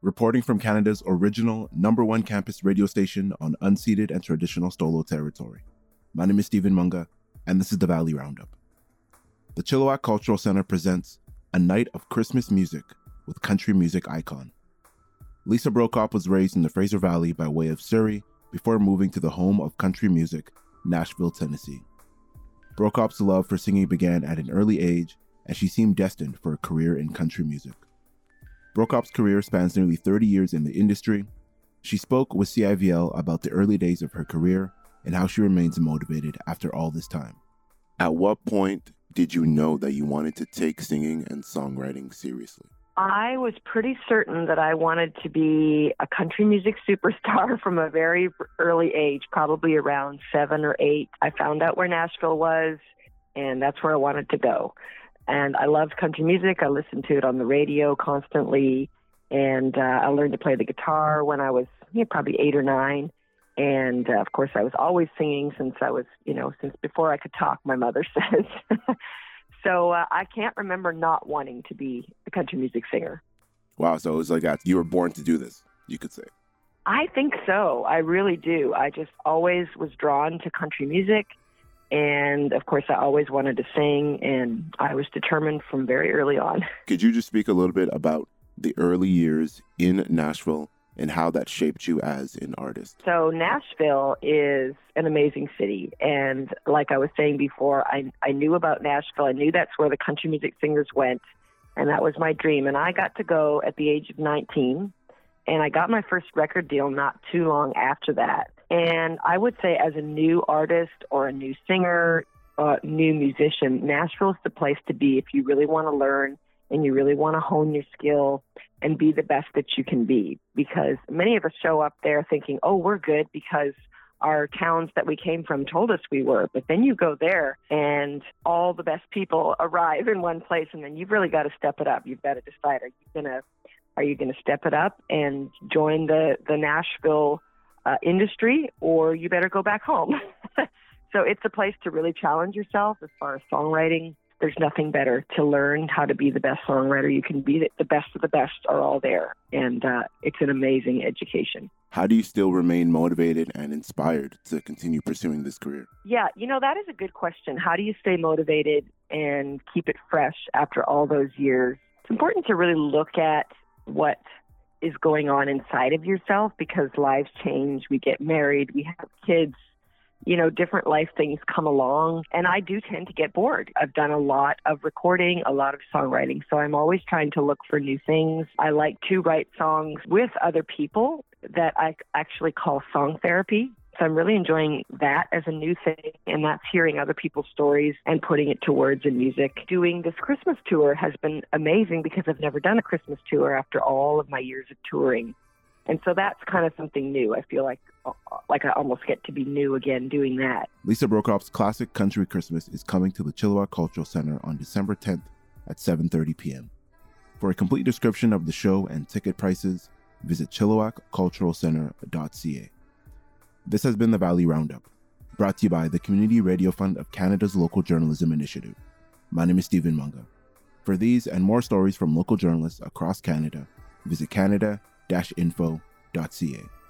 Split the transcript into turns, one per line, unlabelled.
reporting from Canada's original #1 campus radio station on unceded and traditional Stolo territory. My name is Stephen Munga, and this is the Valley Roundup. The Chilliwack Cultural Center presents A Night of Christmas Music with country music icon. Lisa Brokop was raised in the Fraser Valley by way of Surrey before moving to the home of country music, Nashville, Tennessee. Brokop's love for singing began at an early age, and she seemed destined for a career in country music. Brokop's career spans nearly 30 years in the industry. She spoke with CIVL about the early days of her career and how she remains motivated after all this time. At what point did you know that you wanted to take singing and songwriting seriously?
I was pretty certain that I wanted to be a country music superstar from a very early age, probably around 7 or 8. I found out where Nashville was, and that's where I wanted to go. And I loved country music. I listened to it on the radio constantly, and I learned to play the guitar when I was probably 8 or 9. And, of course, I was always singing since I was, since before I could talk, my mother says. So I can't remember not wanting to be a country music singer.
Wow, so it was like you were born to do this, you could say.
I think so. I really do. I just always was drawn to country music. And, of course, I always wanted to sing, and I was determined from very early on.
Could you just speak a little bit about the early years in Nashville and how that shaped you as an artist?
So Nashville is an amazing city. And like I was saying before, I knew about Nashville. I knew that's where the country music singers went, and that was my dream. And I got to go at the age of 19, and I got my first record deal not too long after that. And I would say as a new artist or a new singer, new musician, Nashville's the place to be if you really want to learn and you really want to hone your skill and be the best that you can be. Because many of us show up there thinking, oh, we're good because our towns that we came from told us we were. But then you go there and all the best people arrive in one place, and then you've really got to step it up. You've got to decide, are you going to step it up and join the Nashville industry, or you better go back home. So it's a place to really challenge yourself as far as songwriting. There's nothing better to learn how to be the best songwriter you can be. The best of the best are all there, and it's an amazing education.
How do you still remain motivated and inspired to continue pursuing this career?
Yeah, that is a good question. How do you stay motivated and keep it fresh after all those years? It's important to really look at what is going on inside of yourself, because lives change. We get married, we have kids, different life things come along, and I do tend to get bored. I've done a lot of recording, a lot of songwriting, so I'm always trying to look for new things. I like to write songs with other people that I actually call song therapy. So I'm really enjoying that as a new thing, and that's hearing other people's stories and putting it to words and music. Doing this Christmas tour has been amazing because I've never done a Christmas tour after all of my years of touring. And so that's kind of something new. I feel like I almost get to be new again doing that.
Lisa Brokop's classic Country Christmas is coming to the Chilliwack Cultural Center on December 10th at 7:30 p.m. For a complete description of the show and ticket prices, visit chilliwackculturalcenter.ca. This has been the Valley Roundup, brought to you by the Community Radio Fund of Canada's Local Journalism Initiative. My name is Stephen Munga. For these and more stories from local journalists across Canada, visit canada-info.ca.